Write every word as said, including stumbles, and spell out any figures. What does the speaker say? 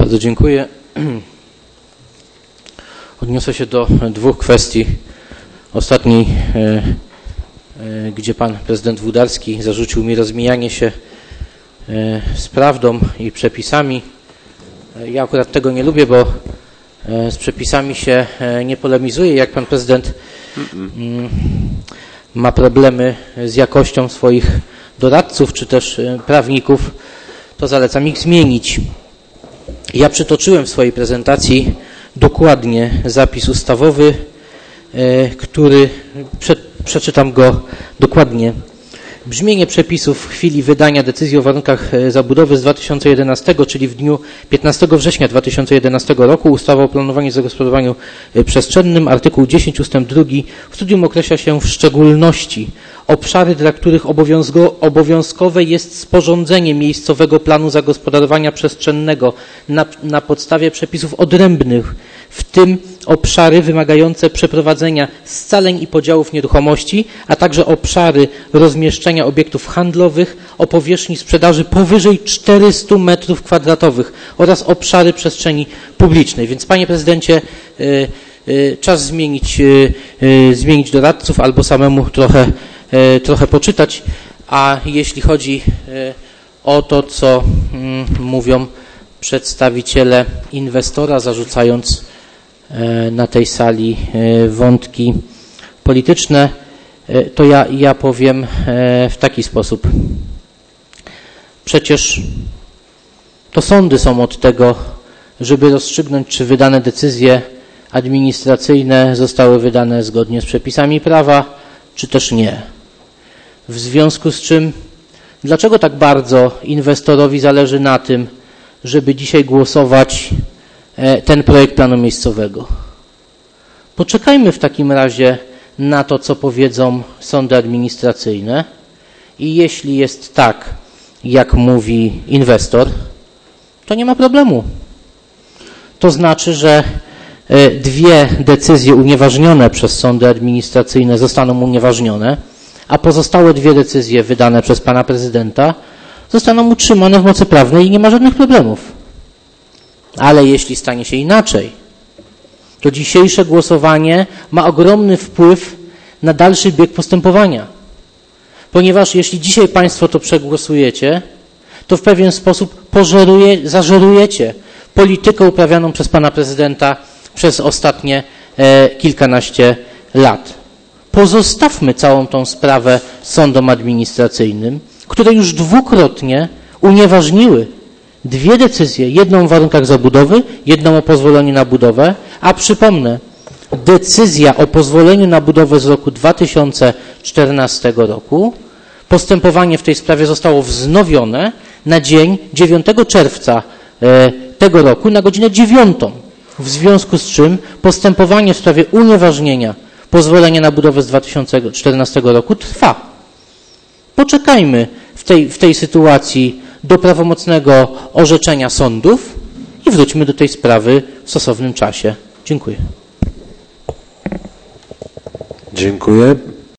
Bardzo dziękuję. Odniosę się do dwóch kwestii. Ostatniej, gdzie pan prezydent Włodarski zarzucił mi rozmijanie się z prawdą i przepisami. Ja akurat tego nie lubię, bo z przepisami się nie polemizuje. Jak pan prezydent ma problemy z jakością swoich doradców czy też prawników, to zalecam ich zmienić. Ja przytoczyłem w swojej prezentacji dokładnie zapis ustawowy, który przeczytam go dokładnie. Brzmienie przepisów w chwili wydania decyzji o warunkach zabudowy z dwa tysiące jedenastego, czyli w dniu piętnastego września dwa tysiące jedenastego roku, ustawa o planowaniu i zagospodarowaniu przestrzennym, artykuł dziesięć ustęp drugi, w studium określa się w szczególności obszary, dla których obowiązkowe jest sporządzenie miejscowego planu zagospodarowania przestrzennego na, na podstawie przepisów odrębnych, w tym obszary wymagające przeprowadzenia scaleń i podziałów nieruchomości, a także obszary rozmieszczenia obiektów handlowych o powierzchni sprzedaży powyżej czterystu metrów kwadratowych oraz obszary przestrzeni publicznej. Więc panie prezydencie, y, y, czas zmienić, y, y, zmienić doradców albo samemu trochę, y, trochę poczytać, a jeśli chodzi y, o to, co y, mówią przedstawiciele inwestora, zarzucając na tej sali wątki polityczne, to ja, ja powiem w taki sposób. Przecież to sądy są od tego, żeby rozstrzygnąć, czy wydane decyzje administracyjne zostały wydane zgodnie z przepisami prawa, czy też nie. W związku z czym, dlaczego tak bardzo inwestorowi zależy na tym, żeby dzisiaj głosować ten projekt planu miejscowego? Poczekajmy w takim razie na to, co powiedzą sądy administracyjne i jeśli jest tak, jak mówi inwestor, to nie ma problemu. To znaczy, że dwie decyzje unieważnione przez sądy administracyjne zostaną unieważnione, a pozostałe dwie decyzje wydane przez pana prezydenta zostaną utrzymane w mocy prawnej i nie ma żadnych problemów. Ale jeśli stanie się inaczej, to dzisiejsze głosowanie ma ogromny wpływ na dalszy bieg postępowania. Ponieważ jeśli dzisiaj państwo to przegłosujecie, to w pewien sposób pożeruje, zażerujecie politykę uprawianą przez pana prezydenta przez ostatnie e, kilkanaście lat. Pozostawmy całą tą sprawę sądom administracyjnym, które już dwukrotnie unieważniły dwie decyzje, jedną o warunkach zabudowy, jedną o pozwoleniu na budowę, a przypomnę, decyzja o pozwoleniu na budowę z roku dwa tysiące czternastego roku, postępowanie w tej sprawie zostało wznowione na dzień dziewiątego czerwca tego roku na godzinę dziewiątą, w związku z czym postępowanie w sprawie unieważnienia pozwolenia na budowę z dwa tysiące czternastego roku trwa. Poczekajmy w tej, w tej sytuacji do prawomocnego orzeczenia sądów i wróćmy do tej sprawy w stosownym czasie. Dziękuję. Dziękuję.